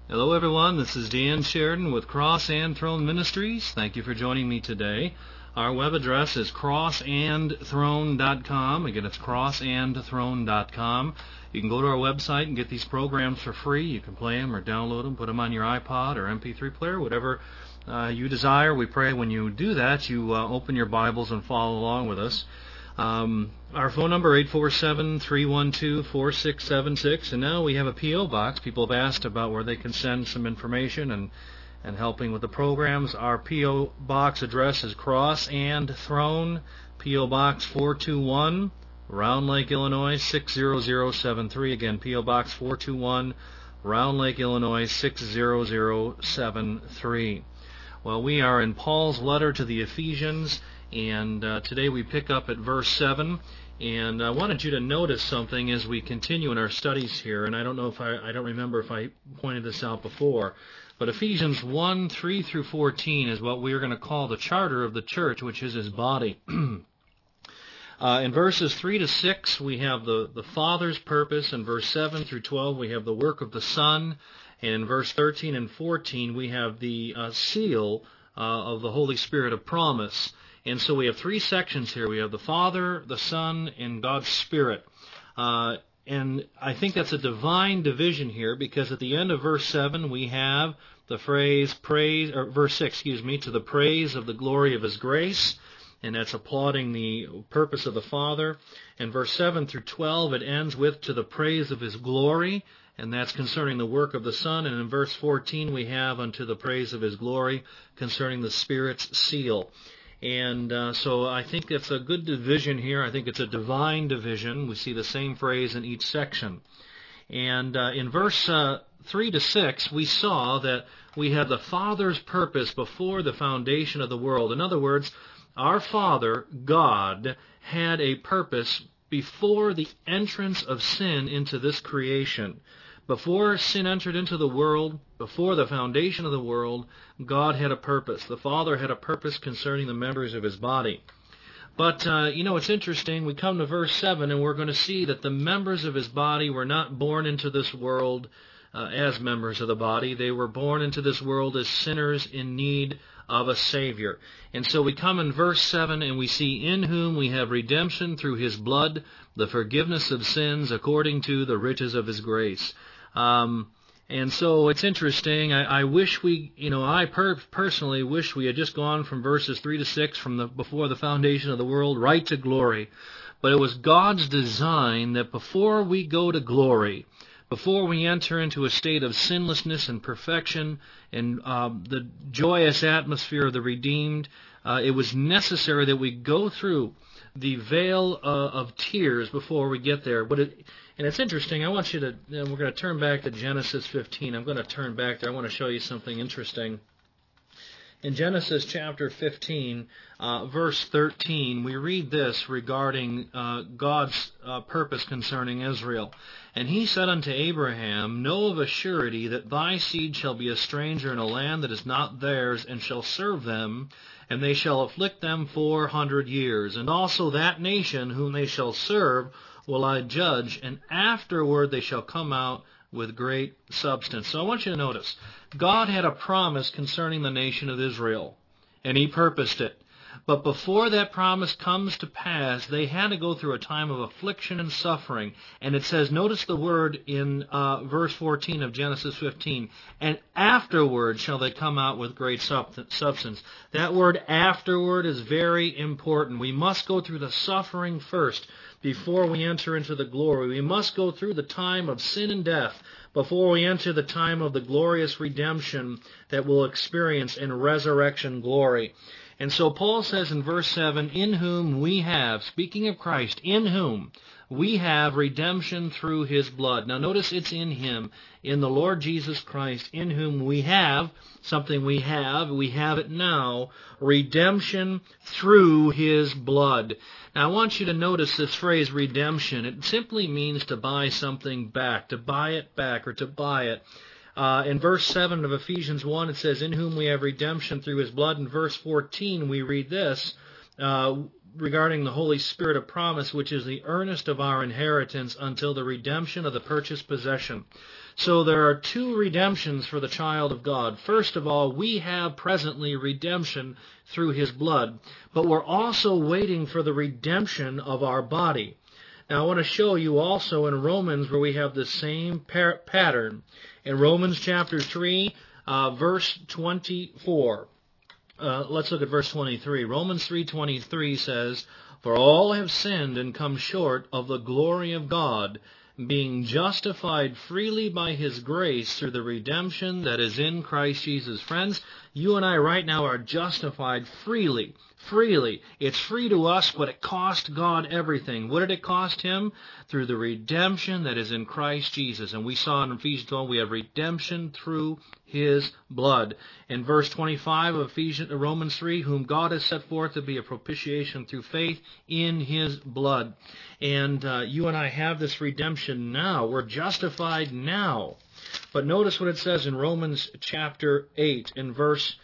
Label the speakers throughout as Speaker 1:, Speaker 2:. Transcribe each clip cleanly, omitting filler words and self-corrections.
Speaker 1: Hello everyone, this is Dan Sheridan with Cross and Throne Ministries. Thank you for joining me today. Our web address is crossandthrone.com. Again, it's crossandthrone.com. You can go to our website and get these programs for free. You can play them or download them, put them on your iPod or MP3 player, whatever you desire. We pray when you do that, you open your Bibles and follow along with us. Our phone number 847-312-4676, and now we have a P.O. box. People have asked about where they can send some information and helping with the programs. Our P.O. box address is Cross and Throne, P.O. Box 421, Round Lake, Illinois 60073. Again, P.O. Box 421, Round Lake, Illinois 60073. Well, we are in Paul's letter to the Ephesians, and today we pick up at verse 7. And I wanted you to notice something as we continue in our studies here, and I don't know if I don't remember if I pointed this out before, but Ephesians 1, 3 through 14 is what we're going to call the charter of the church, which is his body. In verses 3 to 6, we have the Father's purpose. In verse 7 through 12, we have the work of the Son. And in verse 13 and 14, we have the seal of the Holy Spirit of promise. And so we have three sections here. We have the Father, the Son, and God's Spirit. And I think that's a divine division here, because at the end of verse 7 we have the phrase verse 6, to the praise of the glory of his grace, and that's applauding the purpose of the Father. And verse 7 through 12 it ends with to the praise of his glory, and that's concerning the work of the Son. And in verse 14 we have unto the praise of his glory concerning the Spirit's seal. And so I think it's a good division here. I think it's a divine division. We see the same phrase in each section. And in verse 3 to 6, we saw that we had the Father's purpose before the foundation of the world. In other words, our Father, God, had a purpose before the entrance of sin into this creation. Before sin entered into the world, before the foundation of the world, God had a purpose. The Father had a purpose concerning the members of his body. But, it's interesting. We come to verse 7, and we're going to see that the members of his body were not born into this world as members of the body. They were born into this world as sinners in need of a Savior. And so we come in verse 7, and we see, in whom we have redemption through his blood, the forgiveness of sins according to the riches of his grace. And so it's interesting. I wish personally wish we had just gone from verses 3 to 6 before the foundation of the world right to glory. But it was God's design that before we go to glory, before we enter into a state of sinlessness and perfection and the joyous atmosphere of the redeemed, it was necessary that we go through the veil of tears before we get there. And it's interesting. I want you to, we're going to turn back to Genesis 15. I'm going to turn back there. I want to show you something interesting. In Genesis chapter 15, verse 13, we read this regarding God's purpose concerning Israel. And he said unto Abraham, Know of a surety that thy seed shall be a stranger in a land that is not theirs, and shall serve them, and they shall afflict them 400 years. And also that nation whom they shall serve will I judge, and afterward they shall come out with great substance. So I want you to notice, God had a promise concerning the nation of Israel, and he purposed it. But before that promise comes to pass, they had to go through a time of affliction and suffering. And it says, notice the word in verse 14 of Genesis 15, and afterward shall they come out with great substance. That word afterward is very important. We must go through the suffering first before we enter into the glory. We must go through the time of sin and death before we enter the time of the glorious redemption that we'll experience in resurrection glory. And so Paul says in verse 7, in whom we have, speaking of Christ, in whom we have redemption through his blood. Now notice it's in him, in the Lord Jesus Christ, in whom we have, something we have it now, redemption through his blood. Now I want you to notice this phrase redemption. It simply means to buy something back, to buy it back, or to buy it. In verse 7 of Ephesians 1, it says, in whom we have redemption through his blood. In verse 14, we read this regarding the Holy Spirit of promise, which is the earnest of our inheritance until the redemption of the purchased possession. So there are two redemptions for the child of God. First of all, we have presently redemption through His blood, but we're also waiting for the redemption of our body. Now I want to show you also in Romans where we have the same pattern. In Romans chapter 3, verse 24. Let's look at verse 23. Romans 3:23 says, "For all have sinned and come short of the glory of God, being justified freely by His grace through the redemption that is in Christ Jesus." Friends, you and I right now are justified freely. Freely. It's free to us, but it cost God everything. What did it cost Him? Through the redemption that is in Christ Jesus. And we saw in Ephesians 12, we have redemption through His blood. In verse 25 of Romans 3, whom God has set forth to be a propitiation through faith in His blood. And you and I have this redemption now. We're justified now. But notice what it says in Romans chapter 8 in verse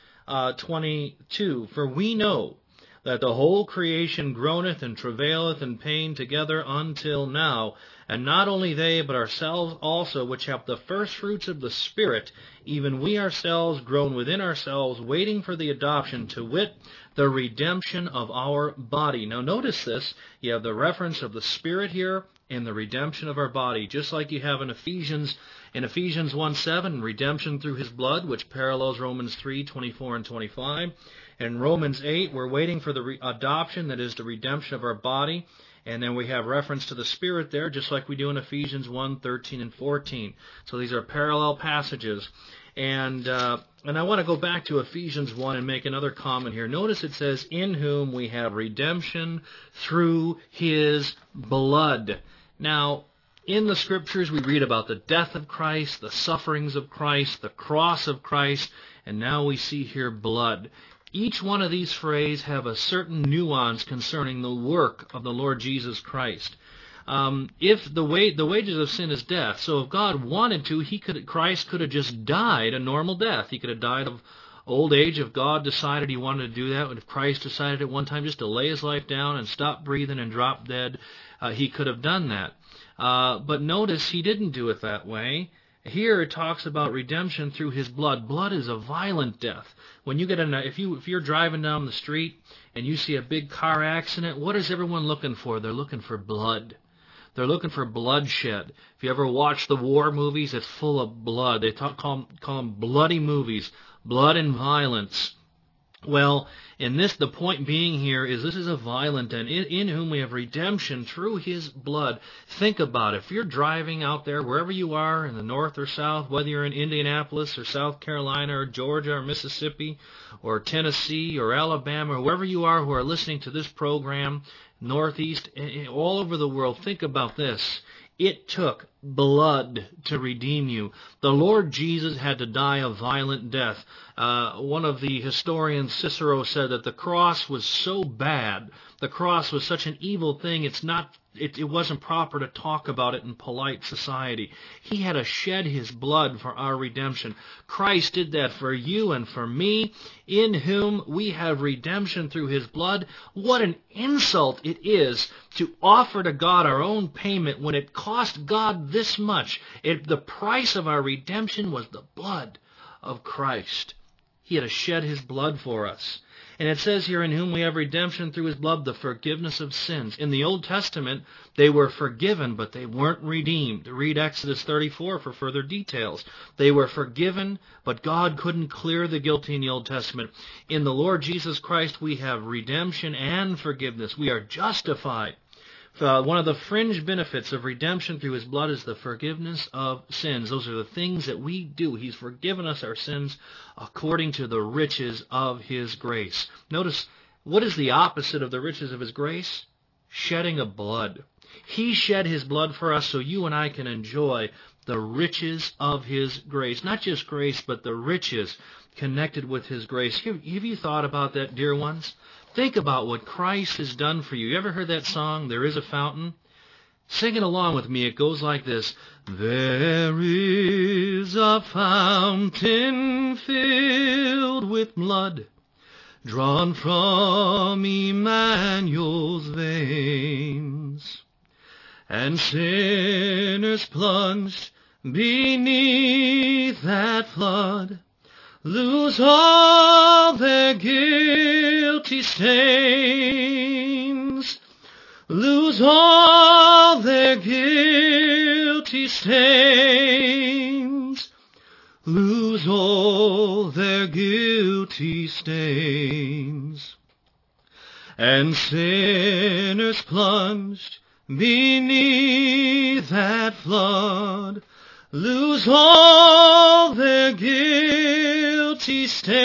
Speaker 1: 22. "For we know that the whole creation groaneth and travaileth in pain together until now. And not only they, but ourselves also, which have the first fruits of the Spirit, even we ourselves groan within ourselves, waiting for the adoption, to wit, the redemption of our body." Now notice this. You have the reference of the Spirit here and the redemption of our body, just like you have in Ephesians 1:7, redemption through His blood, which parallels Romans 3:24 and 25. In Romans 8, we're waiting for the adoption, that is the redemption of our body. And then we have reference to the Spirit there, just like we do in Ephesians 1:13 and 14. So these are parallel passages. And I want to go back to Ephesians 1 and make another comment here. Notice it says, "In whom we have redemption through His blood." Now, in the Scriptures, we read about the death of Christ, the sufferings of Christ, the cross of Christ, and now we see here blood. Each one of these phrases have a certain nuance concerning the work of the Lord Jesus Christ. If the wages of sin is death, so if God wanted to, Christ could have just died a normal death. He could have died of old age if God decided He wanted to do that. If Christ decided at one time just to lay His life down and stop breathing and drop dead, He could have done that. But notice He didn't do it that way. Here it talks about redemption through His blood. Blood is a violent death. When you get if you're driving down the street and you see a big car accident, what is everyone looking for? They're looking for blood. They're looking for bloodshed. If you ever watch the war movies, it's full of blood. They call them bloody movies, blood and violence. Well, the point being here is this is a violent and in whom we have redemption through His blood. Think about it. If you're driving out there, wherever you are, in the north or south, whether you're in Indianapolis or South Carolina or Georgia or Mississippi or Tennessee or Alabama or wherever you are who are listening to this program, Northeast, all over the world, think about this. It took blood to redeem you. The Lord Jesus had to die a violent death. One of the historians, Cicero, said that the cross was so bad, the cross was such an evil thing, it wasn't proper to talk about it in polite society. He had to shed His blood for our redemption. Christ did that for you and for me, in whom we have redemption through His blood. What an insult it is to offer to God our own payment when it cost God this much. The price of our redemption was the blood of Christ. He had to shed His blood for us. And it says here, in whom we have redemption through His blood, the forgiveness of sins. In the Old Testament, they were forgiven, but they weren't redeemed. Read Exodus 34 for further details. They were forgiven, but God couldn't clear the guilty in the Old Testament. In the Lord Jesus Christ, we have redemption and forgiveness. We are justified. One of the fringe benefits of redemption through His blood is the forgiveness of sins. Those are the things that we do. He's forgiven us our sins according to the riches of His grace. Notice, what is the opposite of the riches of His grace? Shedding of blood. He shed His blood for us so you and I can enjoy the riches of His grace. Not just grace, but the riches connected with His grace. Have you thought about that, dear ones? Think about what Christ has done for you. You ever heard that song, There is a Fountain? Sing it along with me. It goes like this. There is a fountain filled with blood, drawn from Emmanuel's veins, and sinners plunged beneath that flood lose all their guilty stains, lose all their guilty stains, lose all their guilty stains. And sinners plunged beneath that flood lose all their guilty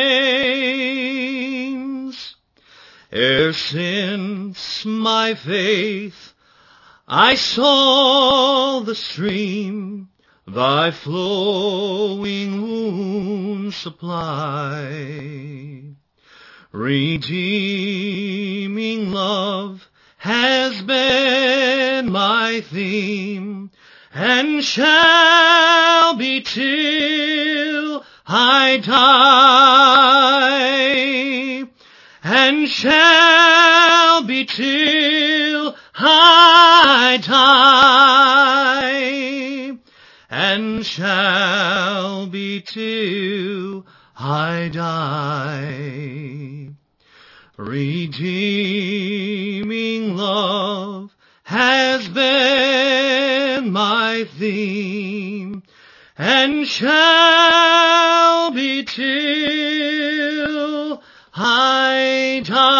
Speaker 1: stains. Ere since my faith I saw the stream thy flowing wounds supply, redeeming love has been my theme, and shall be till I die, and shall be till I die, and shall be till I die. Redeeming love has been my theme, and shall be till I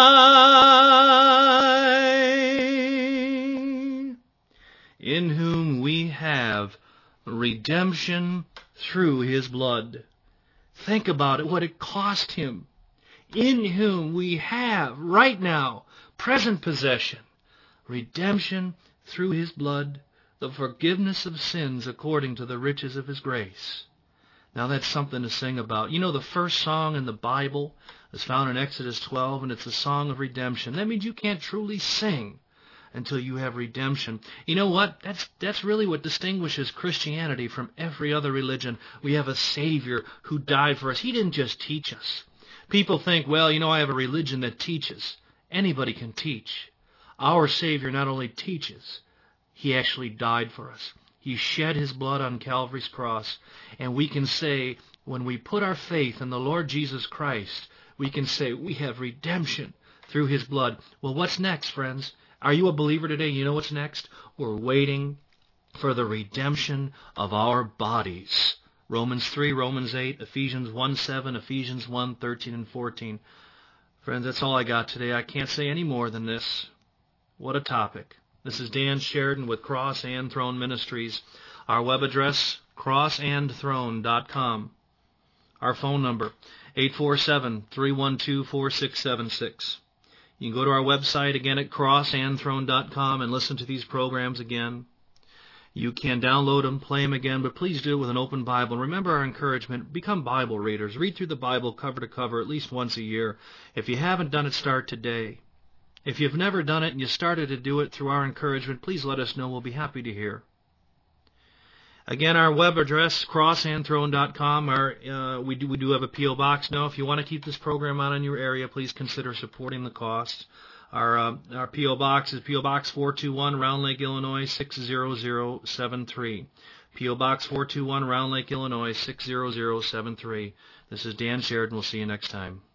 Speaker 1: die. In whom we have redemption through his blood. Think about it, what it cost him. In whom we have, right now, present possession, redemption through his blood, the forgiveness of sins according to the riches of his grace. Now that's something to sing about. You know, the first song in the Bible is found in Exodus 12, and it's a song of redemption. That means you can't truly sing until you have redemption. You know what? That's really what distinguishes Christianity from every other religion. We have a Savior who died for us. He didn't just teach us. People think, well, you know, I have a religion that teaches. Anybody can teach. Our Savior not only teaches, he actually died for us. He shed his blood on Calvary's cross. And we can say, when we put our faith in the Lord Jesus Christ, we can say we have redemption through his blood. Well, what's next, friends? Are you a believer today? You know what's next? We're waiting for the redemption of our bodies. Romans 3, Romans 8, Ephesians 1:7, Ephesians 1:13 and 14. Friends, that's all I got today. I can't say any more than this. What a topic. This is Dan Sheridan with Cross and Throne Ministries. Our web address, crossandthrone.com. Our phone number, 847-312-4676. You can go to our website again at crossandthrone.com and listen to these programs again. You can download them, play them again, but please do it with an open Bible. Remember our encouragement, become Bible readers. Read through the Bible cover to cover at least once a year. If you haven't done it, start today. If you've never done it and you started to do it through our encouragement, please let us know. We'll be happy to hear. Again, our web address, crossandthrone.com. We do have a P.O. Box now. If you want to keep this program on in your area, please consider supporting the cost. Our P.O. Box is P.O. Box 421, Round Lake, Illinois, 60073. P.O. Box 421, Round Lake, Illinois, 60073. This is Dan Sheridan. We'll see you next time.